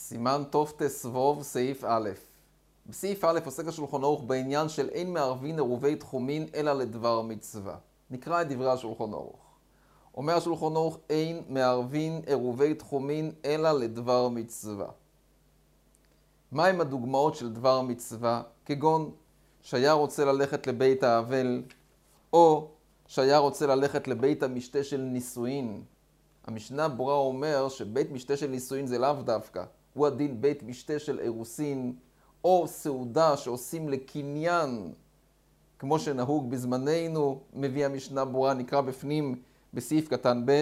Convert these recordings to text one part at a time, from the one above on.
סימן תסבוב סעיף א'. בסעיף א' עוסק השולחן ערוך בעניין של אין מערבין עירובי תחומין אלא לדבר מצווה. נקרא את דברי השולחן ערוך. אומר השולחן ערוך אין מערבין עירובי תחומין אלא לדבר מצווה. מהם הדוגמאות של דבר מצווה? כגון שהיה רוצה ללכת לבית האבל, או שהיה רוצה ללכת לבית המשתה של נישואין. המשנה ברורה אומר שבית משתה של נישואין זה לאו דווקא. הוא הדין בית משתה של אירוסין, או סעודה שעושים לקניין, כמו שנהוג בזמננו, מביא המשנה ברורה, נקרא בפנים בסעיף קטן ב'.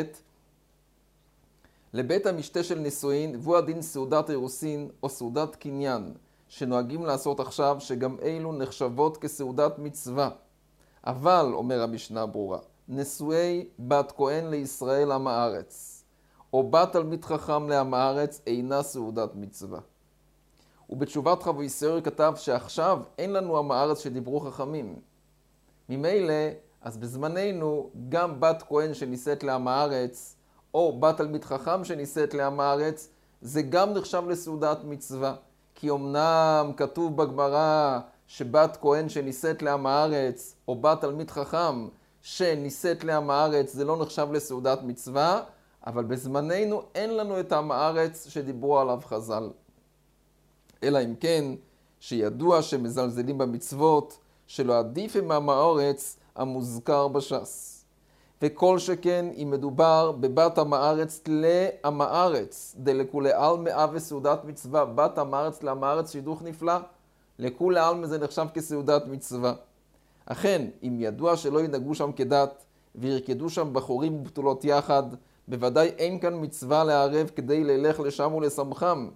לבית המשתה של נישואין, והוא הדין סעודת אירוסין או סעודת קניין, שנוהגים לעשות עכשיו, שגם אלו נחשבות כסעודת מצווה. אבל, אומר המשנה ברורה, נשואי בת כהן לישראל עם הארץ, או בת תלמיד חכם לעם הארץ, אינה סעודת מצווה. ובתשובת חבויסר כתב שעכשיו אין לנו עם הארץ שדיברו חכמים. ממילא, אז בזמננו, גם בת כהן שנישאת לעם הארץ, או בת תלמיד חכם שנישאת לעם הארץ, זה גם נחשב לסעודת מצווה. כי אמנם כתוב בגמרא שבת כהן שנישאת לעם הארץ, או בת תלמיד חכם שנישאת לעם הארץ, זה לא נחשב לסעודת מצווה, אבל בזמננו אין לנו את עם הארץ שדיברו עליו חז"ל. אלא אם כן, שידוע שמזלזלים במצוות, שלא עדיף עם עם הארץ המוזכר בש"ס. וכל שכן אם מדובר בבת עם הארץ לעם הארץ, דלכולי עלמא וסעודת מצווה, בת עם הארץ לעם הארץ שידוך נפלא, לכולי עלמא זה נחשב כסעודת מצווה. אכן, אם ידוע שלא ינהגו שם כדת, וירקדו שם בחורים ובתולות יחד, בוודאי אין כאן מצווה לערב כדי ללך לשם ולשמחם.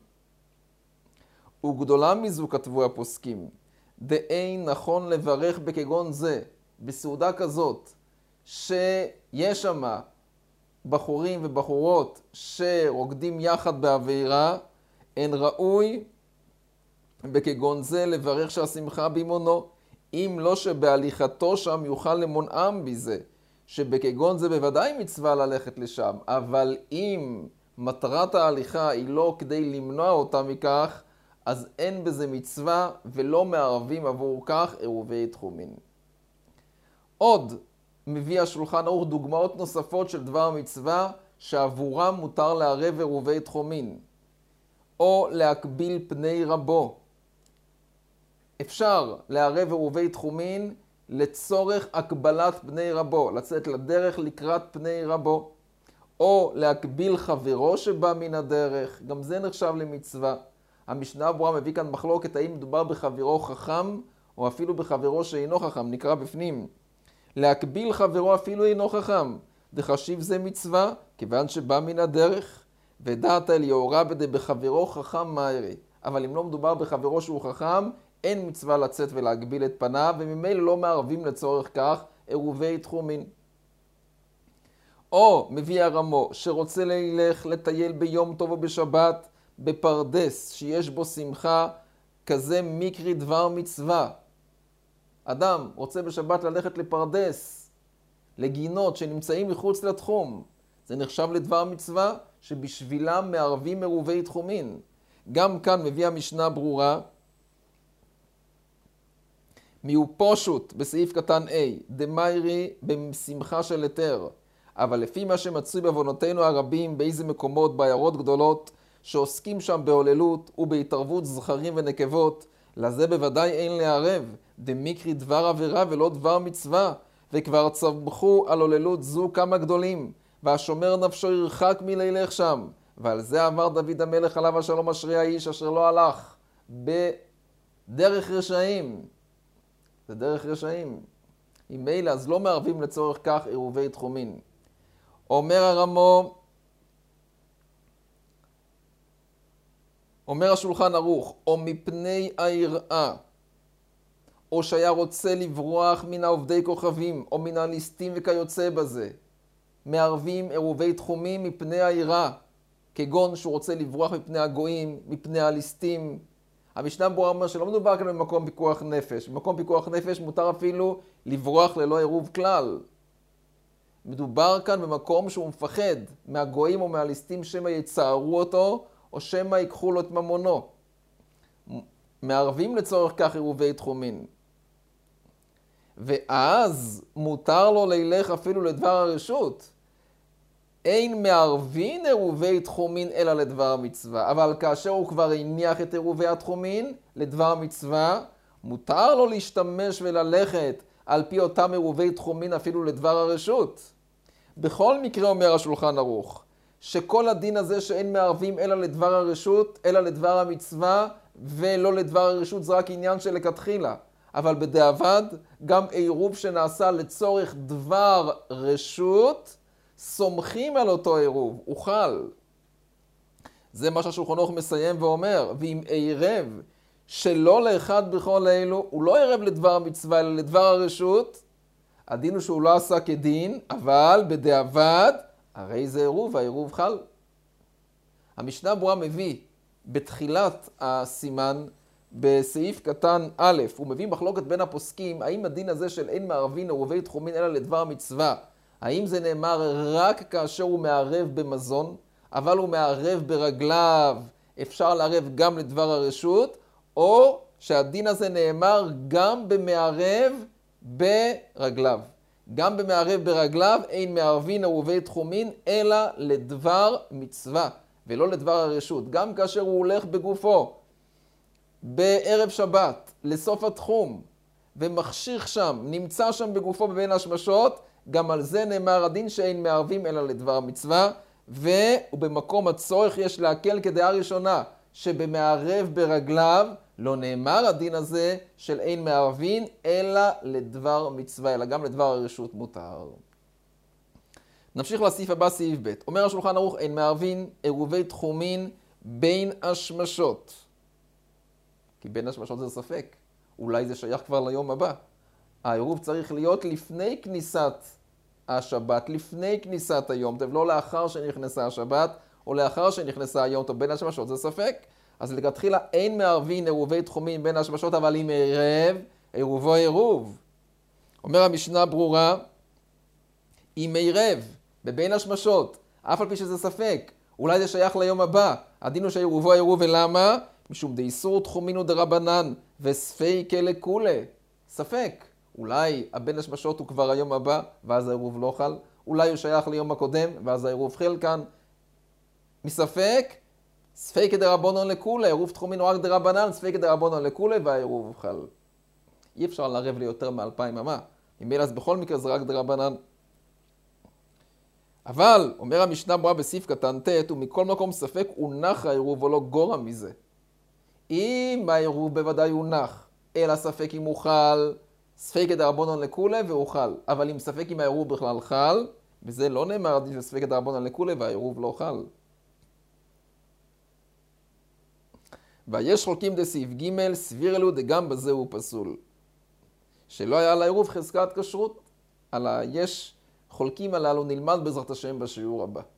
וגדולה מזו כתבו הפוסקים, דאין נכון לברך בכגון זה, בסעודה כזאת, שיש שם בחורים ובחורות שרוקדים יחד בעבירה, אין ראוי בכגון זה לברך שהשמחה בימונו, אם לא שבהליכתו שם יוכל למונעם בזה, שבכגון זה בוודאי מצווה ללכת לשם, אבל אם מטרת ההליכה היא לא כדי למנוע אותה מכך, אז אין בזה מצווה ולא מערבים עבור כך עירובי תחומין. עוד מביא השולחן ערוך דוגמאות נוספות של דבר מצווה שעבורם מותר לערב עירובי תחומין, או להקביל פני רבו. אפשר לערב עירובי תחומין לצורך הקבלת פני רבו, לצאת לדרך לקראת פני רבו, או להקביל חברו שבא מן הדרך, גם זה נחשב למצווה. המשנה ברורה מביא כאן מחלוקת האם מדובר בחברו חכם או אפילו בחברו שאינו חכם, נקרא בפנים. להקביל חברו אפילו אינו חכם, דחשיב זה מצווה, כיוון שבא מן הדרך, ודעת אל יאורה בדי בחברו חכם מהרי. אבל אם לא מדובר בחברו שהוא חכם, אין מצווה לצאת ולהגביל את פניו, וממילא לא מערבים לצורך כך עירובי תחומין. או מביא הרמו שרוצה ללך לטייל ביום טוב או בשבת בפרדס שיש בו שמחה, כזה מקרי דבר מצווה. אדם רוצה בשבת ללכת לפרדס, לגינות שנמצאים מחוץ לתחום. זה נחשב לדבר מצווה שבשבילם מערבים עירובי תחומין. גם כאן מביא המשנה ברורה, מיהו פושוט בסעיף קטן A, דמיירי בשמחה של היתר. אבל לפי מה שמצוי בעוונותינו הרבים באיזה מקומות בעיירות גדולות, שעוסקים שם בהוללות ובהתערבות זכרים ונקבות, לזה בוודאי אין לערב, דמיקרי דבר עבירה ולא דבר מצווה, וכבר צמחו על הוללות זו כמה גדולים, והשומר נפשו ירחק מלילך שם, ועל זה אמר דוד המלך עליו השלום אשרי האיש אשר לא הלך בדרך רשעים. זה דרך רשעים. אם מילא אז לא מערבים לצורך כך עירובי תחומין. אומר הרמו, אומר השולחן ערוך, או מפני היראה, או שהיה רוצה לברוח מן העובדי כוכבים, או מן הליסטים וכיוצא בזה, מערבים עירובי תחומים מפני היראה, כגון שהוא רוצה לברוח מפני הגויים, מפני הליסטים. המשנה ברורה אומר שלא מדובר כאן במקום פיקוח נפש. במקום פיקוח נפש מותר אפילו לברוח ללא עירוב כלל. מדובר כאן במקום שהוא מפחד מהגויים או מהליסטים שמא יצערו אותו, או שמא ייקחו לו את ממונו. מערבים לצורך כך עירובי תחומין. ואז מותר לו לילך אפילו לדבר הרשות. אין מערבין עירובי תחומין אלא לדבר המצווה. אבל כאשר הוא כבר הניח את עירובי התחומין לדבר המצווה, מותר לו להשתמש וללכת על פי אותם עירובי תחומין אפילו לדבר הרשות. בכל מקרה אומר השולחן ערוך, שכל הדין הזה שאין מערבים אלא לדבר הרשות, אלא לדבר המצווה, ולא לדבר הרשות, זה רק עניין של לכתחילה. אבל בדיעבד, גם עירוב שנעשה לצורך דבר רשות, סומכים על אותו עירוב, הוא חל. זה מה שהשולחן ערוך מסיים ואומר, ואם עירב שלא לאחד בכל אלו, הוא לא עירב לדבר המצווה, אלא לדבר הרשות, הדין הוא שהוא לא עשה כדין, אבל בדיעבד, הרי זה עירוב, והעירוב חל. המשנה ברורה מביא בתחילת הסימן, בסעיף קטן א', הוא מביא מחלוקת בין הפוסקים, האם הדין הזה של אין מערבין עירובי תחומין אלא לדבר המצווה, האם זה נאמר רק כאשר הוא מערב במזון, אבל הוא מערב ברגליו, אפשר לערב גם לדבר הרשות, או שהדין הזה נאמר גם במערב ברגליו. גם במערב ברגליו אין מערבין עירובי תחומין אלא לדבר מצווה, ולא לדבר הרשות. גם כאשר הוא הולך בגופו, בערב שבת, לסוף התחום, ומחשיך שם, נמצא שם בגופו בבין השמשות, גם על זה נאמר הדין שאין מערבים אלא לדבר המצווה, ובמקום הצורך יש להקל כדעה ראשונה, שבמערב ברגליו לא נאמר הדין הזה של אין מערבין אלא לדבר מצווה, אלא גם לדבר הרשות מותר. נמשיך לסעיף הבא, סעיף ב'. אומר השולחן ערוך, אין מערבין עירובי תחומין בין השמשות. כי בין השמשות זה ספק. אולי זה שייך כבר ליום הבא. העירוב צריך להיות לפני כניסת השבת, לפני כניסת היום טוב, לא לאחר שנכנסה השבת, או לאחר שנכנסה היום טוב, בין השמשות זה ספק. אז לכתחילה אין מערבין עירובי תחומין בין השמשות, אבל אם עירב, עירובו עירוב. אומר המשנה ברורה, אם עירב בבין השמשות, אף על פי שזה ספק, אולי זה שייך ליום הבא, הדין הוא שעירובו עירוב, ולמה? משום דאיסור תחומין ודרבנן וספיקה לכולה. ספק. אולי הבין השמשות הוא כבר היום הבא, ואז העירוב לא חל. אולי הוא שייך ליום הקודם, ואז העירוב חל כאן. מספק, ספיקה דרבנן לכולה. עירוב תחומין הוא רק דרבנן, ספיקה דרבנן לכולה, והעירוב חל. אי אפשר לערב ליותר מ2000 אמה. ממילא אז בכל מקרה זה רק דרבנן. אבל, אומר המשנה ברורה בסעיף קטן ט', ומכל מקום ספק הונח העירוב או לא גורע מזה. אם העירוב בוודאי הונח, אלא ספק אם הוא חל, ספיקה דרבנן לכולה והוא חל. אבל אם ספק אם העירוב בכלל חל, וזה לא נאמר הדין של ספיקה דרבנן לכולה והעירוב לא חל. ויש חולקים דסעיף ג' סביר אלו דגם בזה הוא פסול. שלא היה לעירוב חזקת כשרות, אלא יש חולקים הללו נלמד בעזרת השם בשיעור הבא.